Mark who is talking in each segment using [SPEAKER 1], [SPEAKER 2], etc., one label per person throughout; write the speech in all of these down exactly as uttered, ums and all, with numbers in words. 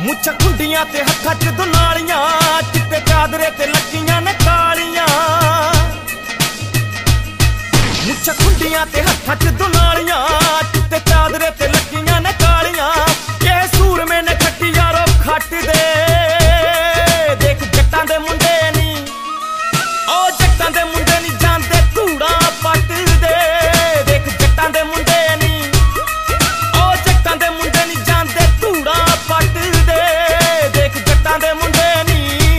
[SPEAKER 1] ਮੁੱਛਾਂ ਖੁੰਡੀਆਂ ਤੇ ਹੱਥਾਂ 'ਚ ਦੁਨਾਲੀਆਂ, ਚਿੱਟੇ ਚਾਦਰੇ ਤੇ ਲੱਗੀਆਂ ਨੇ ਕਾਲੀਆਂ। ਮੁੱਛਾਂ ਖੁੰਡੀਆਂ ਤੇ ਹੱਥਾਂ 'ਚ ਦੁਨਾਲੀਆਂ, ਚਿੱਟੇ ਚਾਦਰੇ ਤੇ ਲੱਗੀਆਂ ਨੇ ਕਾਲੀਆਂ। ਇਹ ਸੂਰਮੇ ਨੇ ਖੱਟੀ ਯਾਰੋ ਖੱਟ ਦੇ, ਦੇਖ ਜੱਟਾਂ ਦੇ ਮੁੰਡੇ ਨੀ, ਉਹ ਜੱਟਾਂ ਦੇ ਮੁੰਡੇ ਨੀ ਜਾਂਦੇ ਧੂੜਾ ਪੱਟ ਦੇ। ਦੇਖ ਜੱਟਾਂ ਦੇ ਮੁੰਡੇ ਨੀ, ਉਹ ਜੱਟਾਂ ਦੇ ਮੁੰਡੇ ਨੀ ਜਾਂਦੇ ਧੂੜਾ ਪੱਟ ਦੇ। ਦੇਖ ਜੱਟਾਂ ਦੇ ਮੁੰਡੇ ਨੀ।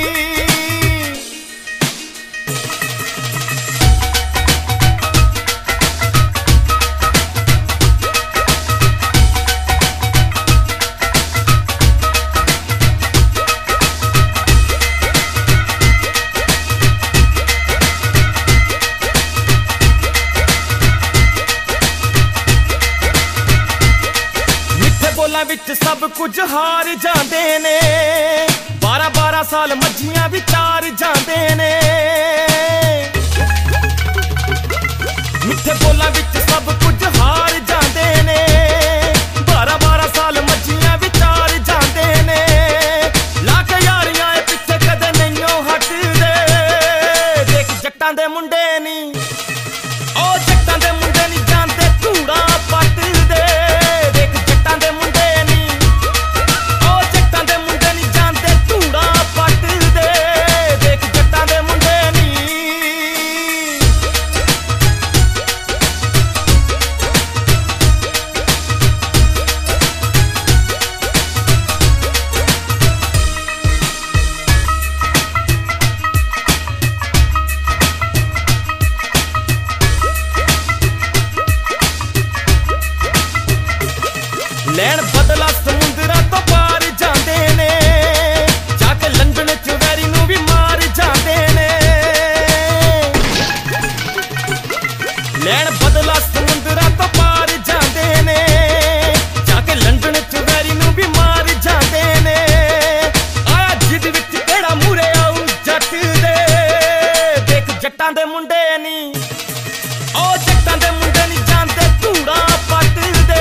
[SPEAKER 1] ਬੋਲਾਂ ਵਿੱਚ ਸਭ ਕੁਝ ਹਾਰ ਜਾਂਦੇ ਨੇ, ਬਾਰਾਂ ਬਾਰਾਂ ਸਾਲ ਮੱਝੀਆਂ ਵੀ ਚਾਰ ਜਾਂਦੇ ਨੇ। ਮਿੱਠੇ ਬੋਲਾਂ ਵਿੱਚ ਸਭ ਕੁਝ ਹਾਰ ਜਾਂਦੇ ਨੇ, ਬਾਰਾਂ ਬਾਰਾਂ ਸਾਲ ਮੱਝੀਆਂ ਵੀ ਚਾਰ ਜਾਂਦੇ ਨੇ। ਲਾ ਕੇ ਯਾਰੀਆਂ ਇਹ ਪਿੱਛੇ ਕਦੇ ਨਹੀਂਓ ਹਟਦੇ। ਦੇਖ ਜੱਟਾਂ ਦੇ ਮੁੰਡੇ ਨੀ, ਉਹ ਜੱਟਾਂ ਦੇ ਮੁੰਡੇ ਨੀ ਜਾਂਦੇ ਧੂੜਾ ਪੱਟ ਦੇ। ਦੇਖ ਜੱਟਾਂ ਦੇ ਮੁੰਡੇ ਲੈਣ ਬਦਲਾ ਸਮੁੰਦਰਾਂ ਤੋਂ ਪਾਰ ਜਾਂਦੇ ਨੇ, ਜਾ ਕੇ ਲੰਡਨ ਚ ਵੈਰੀ ਨੂੰ ਵੀ ਮਾਰ ਜਾਂਦੇ ਨੇ। ਲੈਣ ਬਦਲਾ ਸਮੁੰਦਰਾਂ ਤੋਂ ਪਾਰ ਜਾਂਦੇ ਨੇ, ਜਾ ਕੇ ਲੰਡਨ ਚ ਵੈਰੀ ਨੂੰ ਵੀ ਮਾਰ ਜਾਂਦੇ ਨੇ। ਆ ਜਿੱਦ ਵਿੱਚ ਕਿਹੜਾ ਮੂਰੇ ਆਉ ਜੱਟ ਦੇ। ਦੇਖ ਜੱਟਾਂ ਦੇ ਮੁੰਡੇ ਨੀ, ਉਹ ਜੱਟਾਂ ਦੇ ਮੁੰਡੇ ਨੀ ਜਾਂਦੇ ਧੂੜਾ ਪੱਟ ਦੇ।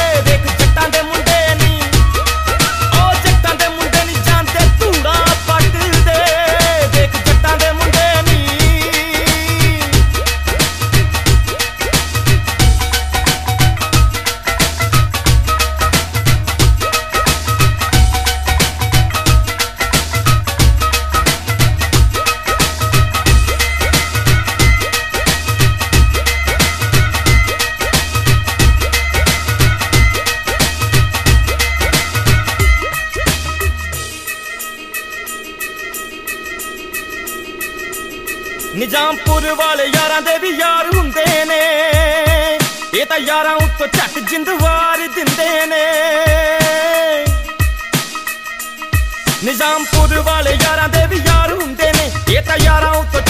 [SPEAKER 1] ਨਿਜ਼ਾਮਪੁਰ ਵਾਲੇ ਯਾਰਾਂ ਦੇ ਵੀ ਯਾਰ ਹੁੰਦੇ ਨੇ, ਇਹ ਤਾਂ ਯਾਰਾਂ ਉੱਤੋਂ ਝੱਟ ਜਿੰਦਵਾਰ ਦਿੰਦੇ ਨੇ। ਨਿਜ਼ਾਮਪੁਰ ਵਾਲੇ ਯਾਰਾਂ ਦੇ ਵੀ ਯਾਰ ਹੁੰਦੇ ਨੇ, ਇਹ ਤਾਂ ਯਾਰਾਂ ਉੱਤੋਂ